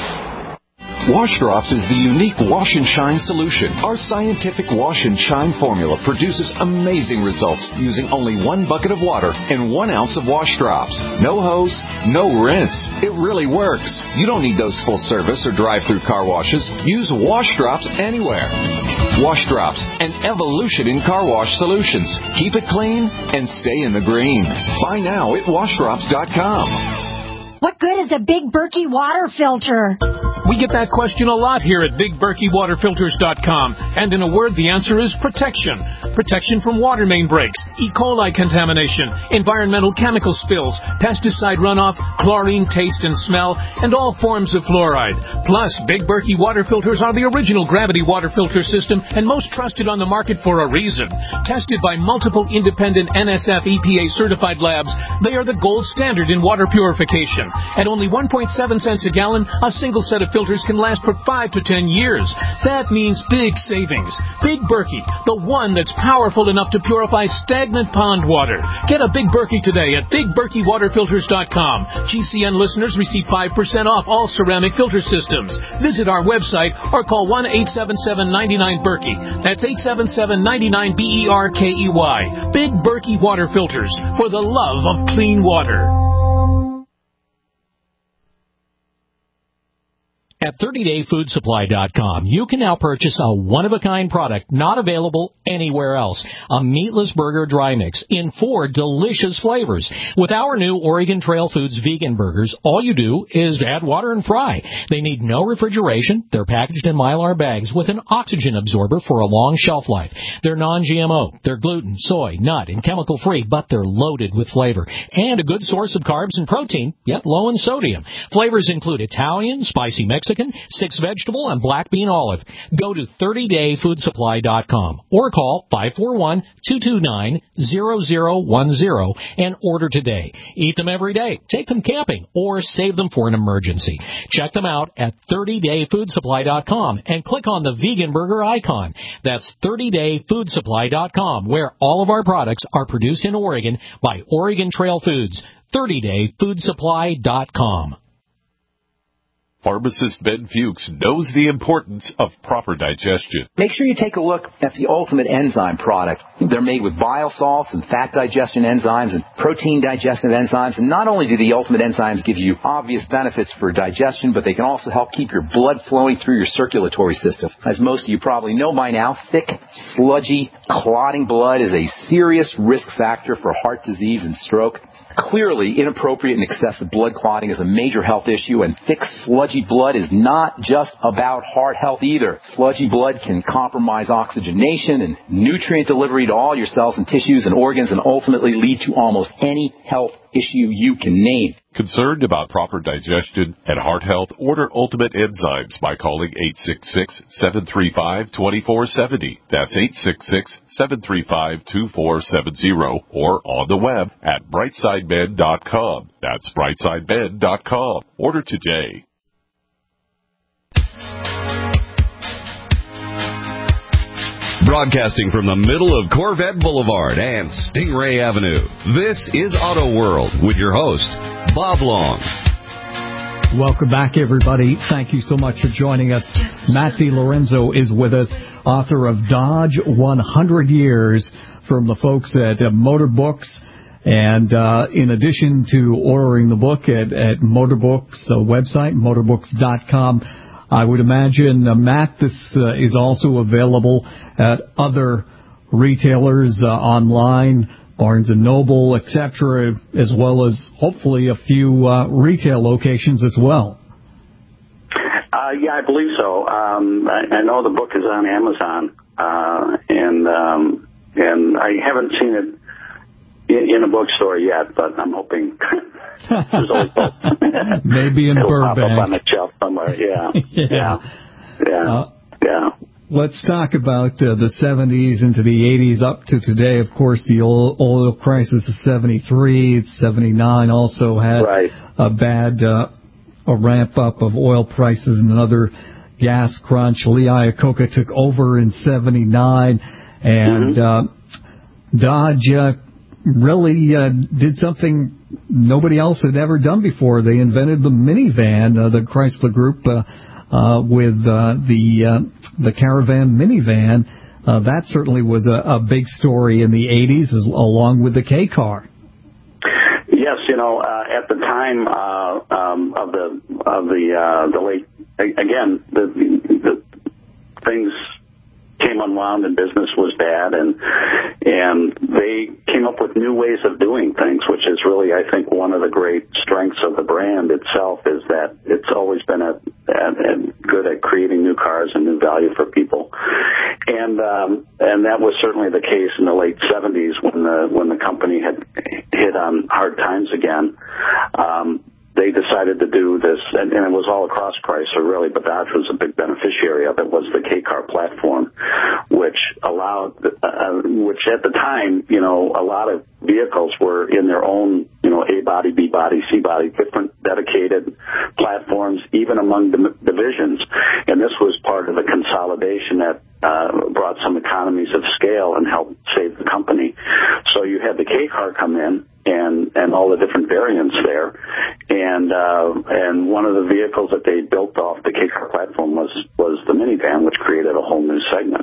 Wash Drops is the unique wash and shine solution. Our scientific wash and shine formula produces amazing results using only one bucket of water and one ounce of wash drops. No hose, no rinse. It really works. You don't need those full service or drive-through car washes. Use Wash Drops anywhere. Wash Drops, an evolution in car wash solutions. Keep it clean and stay in the green. Buy now at wash drops dot com. What good is a Big Berkey water filter? We get that question a lot here at big berkey water filters dot com. And in a word, the answer is protection. Protection from water main breaks, E. coli contamination, environmental chemical spills, pesticide runoff, chlorine taste and smell, and all forms of fluoride. Plus, Big Berkey water filters are the original gravity water filter system and most trusted on the market for a reason. Tested by multiple independent N S F E P A certified labs, they are the gold standard in water purification. At only one point seven cents a gallon, a single set of filters filters can last for five to ten years. That means big savings. Big Berkey, the one that's powerful enough to purify stagnant pond water. Get a Big Berkey today at big berkey water filters dot com. G C N listeners receive five percent off all ceramic filter systems. Visit our website or call one eight seven seven, nine nine, Berkey. That's eight seven seven, nine nine, B E R K E Y. Big Berkey Water Filters, for the love of clean water. At thirty day food supply dot com, you can now purchase a one-of-a-kind product not available anywhere else. A meatless burger dry mix in four delicious flavors. With our new Oregon Trail Foods vegan burgers, all you do is add water and fry. They need no refrigeration. They're packaged in Mylar bags with an oxygen absorber for a long shelf life. They're non G M O. They're gluten, soy, nut, and chemical-free, but they're loaded with flavor. And a good source of carbs and protein, yet low in sodium. Flavors include Italian, spicy Mexican, six vegetable, and black bean olive. Go to thirty day food supply dot com or call five four one, two two nine, zero zero one zero and order today. Eat them every day, take them camping, or save them for an emergency. Check them out at thirty day food supply dot com and click on the vegan burger icon. That's thirty day food supply dot com, where all of our products are produced in Oregon by Oregon Trail Foods. thirty day food supply dot com. Pharmacist Ben Fuchs knows the importance of proper digestion. Make sure you take a look at the Ultimate Enzyme product. They're made with bile salts and fat digestion enzymes and protein digestive enzymes. And not only do the Ultimate Enzymes give you obvious benefits for digestion, but they can also help keep your blood flowing through your circulatory system. As most of you probably know by now, thick, sludgy, clotting blood is a serious risk factor for heart disease and stroke. Clearly, inappropriate and excessive blood clotting is a major health issue, and thick, sludgy blood is not just about heart health either. Sludgy blood can compromise oxygenation and nutrient delivery to all your cells and tissues and organs and ultimately lead to almost any health issue you can name. Concerned about proper digestion and heart health? Order Ultimate Enzymes by calling eight six six, seven three five, two four seven zero. That's eight six six, seven three five, two four seven zero or on the web at brightside med dot com. That's brightside med dot com. Order today. Broadcasting from the middle of Corvette Boulevard and Stingray Avenue, this is Auto World with your host, Bob Long. Welcome back, everybody. Thank you so much for joining us. Matt DiLorenzo is with us, author of Dodge one hundred years, from the folks at uh, Motor Books. And uh, in addition to ordering the book at, at Motorbooks, uh, website, motorbooks dot com, I would imagine, uh, Matt, this uh, is also available at other retailers uh, online, Barnes and Noble, et cetera, as well as hopefully a few uh, retail locations as well. Uh, yeah, I believe so. Um, I, I know the book is on Amazon, uh, and um, and I haven't seen it in, in a bookstore yet, but I'm hoping. There's always maybe in It'll Burbank. Pop up on the shelf somewhere. Yeah, yeah, yeah, yeah. Uh, yeah. Let's talk about uh, the seventies into the eighties up to today. Of course, the oil, oil crisis of seventy-three, seventy-nine also had right. a bad uh, a ramp up of oil prices and another gas crunch. Lee Iacocca took over in seventy-nine, and mm-hmm. uh, Dodge uh, really uh, did something nobody else had ever done before. They invented the minivan, uh, the Chrysler Group, uh, uh, with uh, the uh, the Caravan minivan. Uh, that certainly was a, a big story in the eighties, as, along with the K car. Yes, you know, uh, at the time uh, um, of the of the uh, the late again, the, the things came unwound and business was bad, and and they came up with new ways of doing things, which is really, I think, one of the great strengths of the brand itself, is that it's always been a, a, a good at creating new cars and new value for people. And um, and that was certainly the case in the late seventies when the when the company had hit on hard times again. Um, They decided to do this, and, and it was all across Chrysler, really, but Dodge was a big beneficiary of it, was the K-Car platform, which allowed allowed, uh, which at the time, you know, a lot of vehicles were in their own, you know, A body, B body, C body, different dedicated platforms, even among the divisions. And this was part of the consolidation that uh, brought some economies of scale and helped save the company. So you had the K car come in, and and all the different variants there, and uh, and one of the vehicles that they built off the K car platform was was the minivan, which created a whole new segment.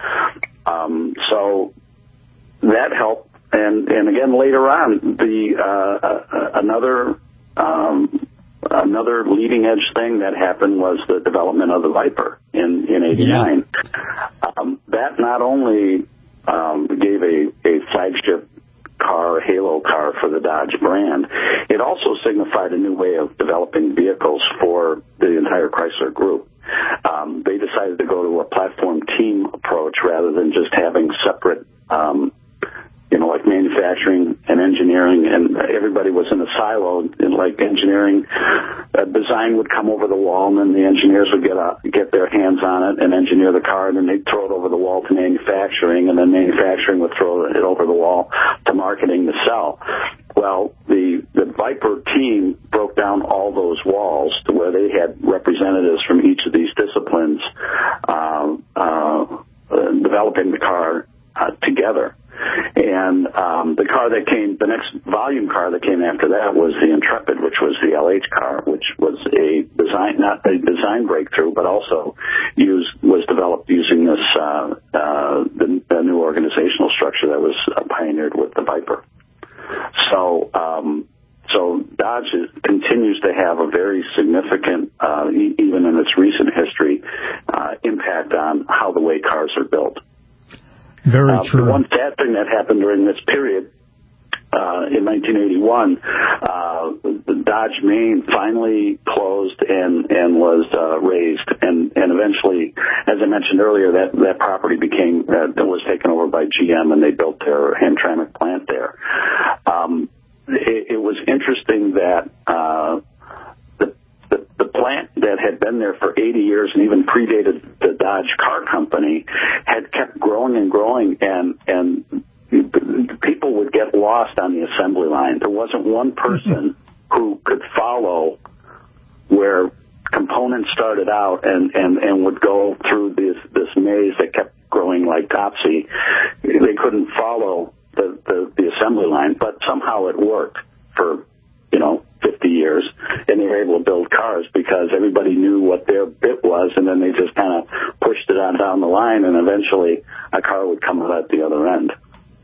Um, so that helped, and and again later on, the uh, uh, another um, another leading edge thing that happened was the development of the Viper in in eighty-nine. Yeah. Um, that not only um, gave a a flagship car, halo car for the Dodge brand, it also signified a new way of developing vehicles for the entire Chrysler group. Um, they decided to go to a platform team approach rather than just having separate, um, you know, like manufacturing and engineering, and everybody was in a silo. And like engineering, uh, design would come over the wall, and then the engineers would get uh, get their hands on it and engineer the car, and then they'd throw it over the wall to manufacturing, and then manufacturing would throw it over the wall to marketing to sell. Well, the, the Viper team broke down all those walls to where they had representatives from each of these disciplines uh, uh, developing the car uh, together. And um, the car that came, the next volume car that came after that was the Intrepid, which was the L H car, which was a design, not a design breakthrough, but also used, was developed using this, uh, uh, the, the new organizational structure that was uh, pioneered with the Viper. So, um, so Dodge is, continues to have a very significant, uh, e- even in its recent history, uh, impact on how the way cars are built. Very uh, true. The one sad thing that happened during this period, uh, in nineteen eighty-one, uh, Dodge Main finally closed and, and was, uh, raised. And, and eventually, as I mentioned earlier, that, that property became, uh, was taken over by G M, and they built their Hamtramck plant there. Um, it, it was interesting that, uh, The, the plant that had been there for eighty years and even predated the Dodge car company had kept growing and growing, and and people would get lost on the assembly line. There wasn't one person who could follow where components started out and, and, and would go through this, this maze that kept growing like Topsy. They couldn't follow the, the, the assembly line, but somehow it worked for, you know, fifty years, and they were able to build cars because everybody knew what their bit was, and then they just kind of pushed it on down the line, and eventually a car would come out at the other end.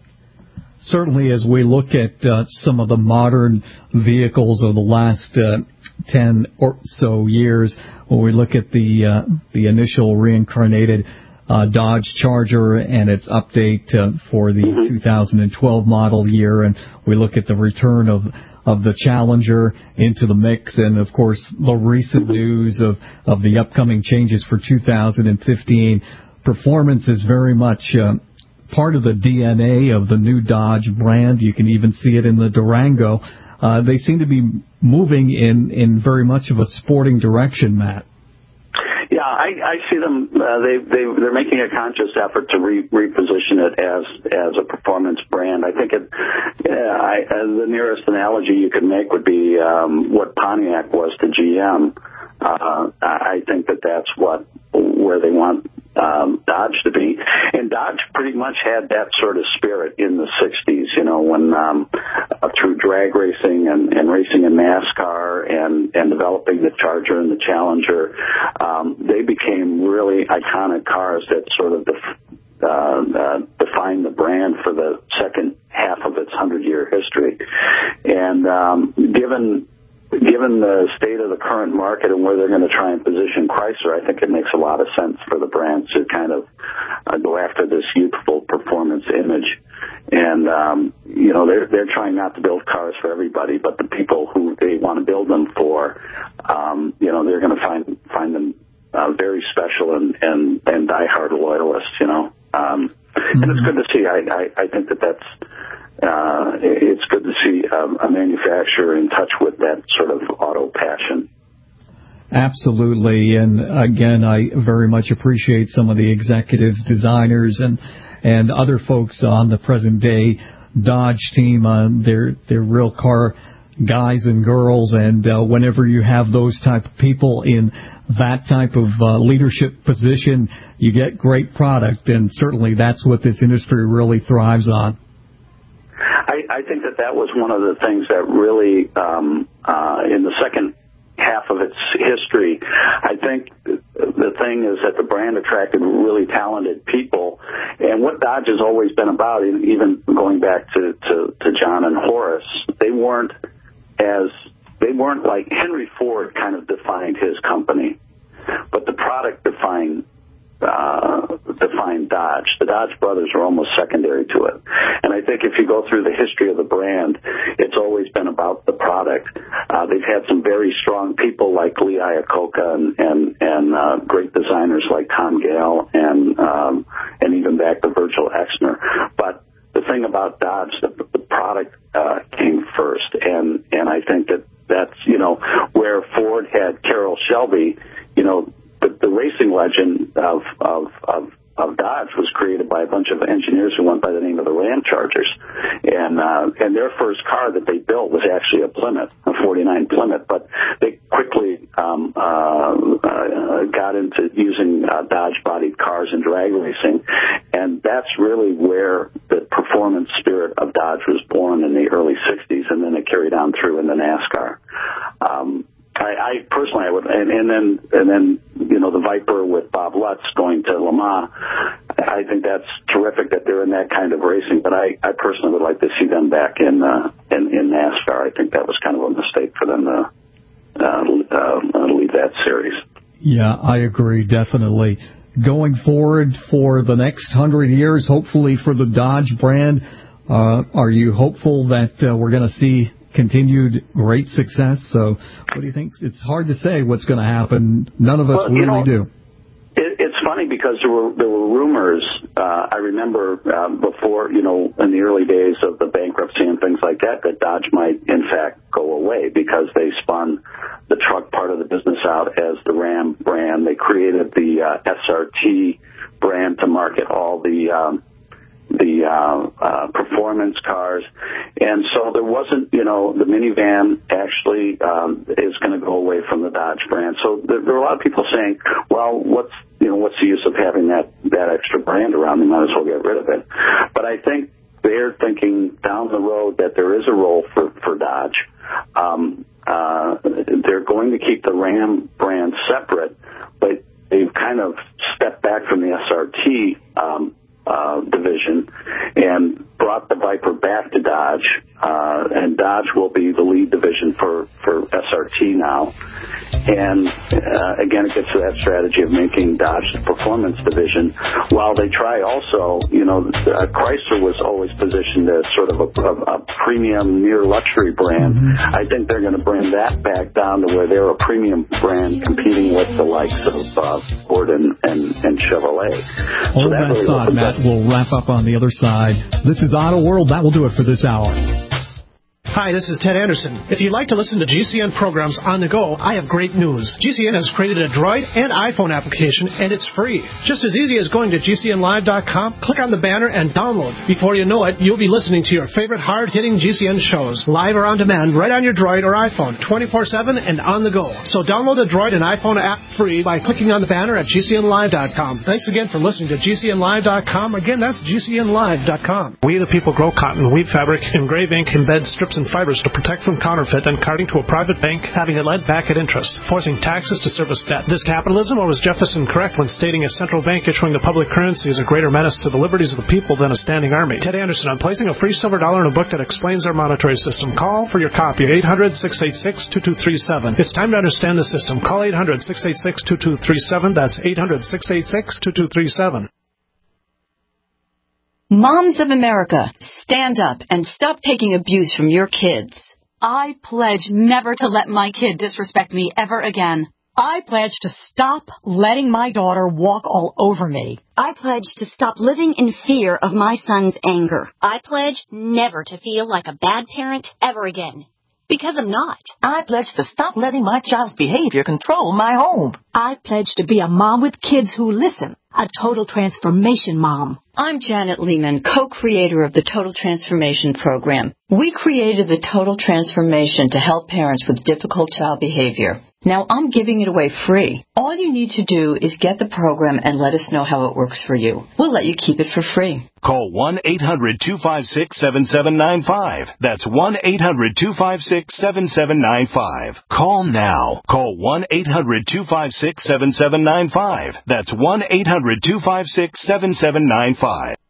Certainly, as we look at uh, some of the modern vehicles of the last uh, ten or so years, when we look at the uh, the initial reincarnated uh, Dodge Charger and its update uh, for the mm-hmm. two thousand twelve model year, and we look at the return of of the Challenger into the mix, and of course the recent news of, of the upcoming changes for two thousand fifteen. Performance is very much uh, part of the D N A of the new Dodge brand. You can even see it in the Durango. Uh, they seem to be moving in, in very much of a sporting direction, Matt. Yeah, I, I see them. Uh, they they they're making a conscious effort to re, reposition it as as a performance brand. I think it. Yeah, I, uh, the nearest analogy you could make would be um, what Pontiac was to G M. Uh, I think that that's what where they want um, Dodge to be, and Dodge pretty much had that sort of spirit in the sixties. You know, when um, uh, through drag racing and, and racing in NASCAR and and developing the Charger and the Challenger, um, they became really iconic cars that sort of def- uh, uh, defined the brand for the second half of its hundred-year history. And um, given Given the state of the current market and where they're going to try and position Chrysler, I think it makes a lot of sense for the brand to kind of uh, go after this youthful performance image. And, um, you know, they're, they're trying not to build cars for everybody, but the people who they want to build them for, um, you know, they're going to find find them uh, very special and, and, and diehard loyalists, you know. Um, mm-hmm. And it's good to see. I, I, I think that that's... Uh, it's good to see um, a manufacturer in touch with that sort of auto passion. Absolutely, and again, I very much appreciate some of the executives, designers, and and other folks on the present day Dodge team. Uh, they're they're real car guys and girls, and uh, whenever you have those type of people in that type of uh, leadership position, you get great product, and certainly that's what this industry really thrives on. I, I think that that was one of the things that really, um, uh, in the second half of its history, I think the thing is that the brand attracted really talented people, and what Dodge has always been about, even going back to, to, to John and Horace, they weren't as, they weren't like Henry Ford kind of defined his company, but the product defined Uh, defined Dodge. The Dodge brothers are almost secondary to it. And I think if you go through the history of the brand, it's always been about the product. Uh, they've had some very strong people like Lee Iacocca and, and, and uh, great designers like Tom Gale and, um, and even back to Virgil Exner. But the thing about Dodge, the, the product uh, came first. And, and I think that that's, you know, where Ford had Carroll Shelby, you know, The, the racing legend of, of of of Dodge was created by a bunch of engineers who went by the name of the Ram Chargers, and uh, and their first car that they built was actually a Plymouth, a forty-nine Plymouth. But they quickly um, uh, uh, got into using uh, Dodge-bodied cars in drag racing, and that's really where the performance spirit of Dodge was born in the early sixties, and then it carried on through into NASCAR. Um, I, I personally, I would, and, and then, and then, you know, the Viper with Bob Lutz going to Le Mans. I think that's terrific that they're in that kind of racing. But I, I personally would like to see them back in, uh, in, in NASCAR. I think that was kind of a mistake for them to uh, uh, leave that series. Yeah, I agree, definitely. Going forward for the next hundred years, hopefully for the Dodge brand, uh, are you hopeful that uh, we're going to see continued great success? So what do you think? It's hard to say what's going to happen. None of us well, really you know, do. It, it's funny because there were there were rumors. Uh, I remember uh, before, you know, in the early days of the bankruptcy and things like that, that Dodge might in fact go away because they spun the truck part of the business out as the Ram brand. They created the uh, S R T brand to market all the um, the uh, uh, performance cars. And so there wasn't, you know, the minivan actually um, is going to go away from the Dodge brand. So there, there are a lot of people saying, well, what's, you know, what's the use of having that, that extra brand around? They might as well get rid of it. But I think they're thinking down the road that there is a role for, for Dodge. Um, uh, they're going to keep the Ram brand separate, but they've kind of stepped back from the S R T um Uh, division and brought the Viper back to Dodge, uh, and Dodge will be the lead division for, for S R T now. And uh, again, it gets to that strategy of making Dodge the performance division, while they try also, you know, uh, Chrysler was always positioned as sort of a, a, a premium near luxury brand. Mm-hmm. I think they're going to bring that back down to where they're a premium brand competing with the likes of uh, Ford and, and, and Chevrolet. Hold so that, that really thought, Matt. We'll wrap up on the other side. This is Auto World. That will do it for this hour. Hi, this is Ted Anderson. If you'd like to listen to G C N programs on the go, I have great news. G C N has created a Droid and iPhone application, and it's free. Just as easy as going to G C N live dot com, click on the banner, and download. Before you know it, you'll be listening to your favorite hard-hitting G C N shows, live or on demand, right on your Droid or iPhone, twenty-four seven and on the go. So download the Droid and iPhone app free by clicking on the banner at G C N live dot com. Thanks again for listening to G C N live dot com. Again, that's G C N live dot com. We the people grow cotton, weave fabric, engrave ink, embed strips and fibers to protect from counterfeit and carting to a private bank, having it lent back at interest, forcing taxes to service debt. This capitalism, or was Jefferson correct when stating a central bank issuing the public currency is a greater menace to the liberties of the people than a standing army? Ted Anderson, I'm placing a free silver dollar in a book that explains our monetary system. Call for your copy at eight hundred, six eight six, two two three seven. It's time to understand the system. Call eight hundred, six eight six, two two three seven. That's eight hundred, six eight six, two two three seven. Moms of America, stand up and stop taking abuse from your kids. I pledge never to let my kid disrespect me ever again. I pledge to stop letting my daughter walk all over me. I pledge to stop living in fear of my son's anger. I pledge never to feel like a bad parent ever again. Because I'm not. I pledge to stop letting my child's behavior control my home. I pledge to be a mom with kids who listen, a total transformation mom. I'm Janet Lehman, co-creator of the Total Transformation Program. We created the Total Transformation to help parents with difficult child behavior. Now I'm giving it away free. All you need to do is get the program and let us know how it works for you. We'll let you keep it for free. Call one eight hundred two five six seven seven nine five. That's one eight hundred two five six seven seven nine five. Call now. Call one eight hundred two five six seven seven nine five. That's one eight hundred two five six seven seven nine five.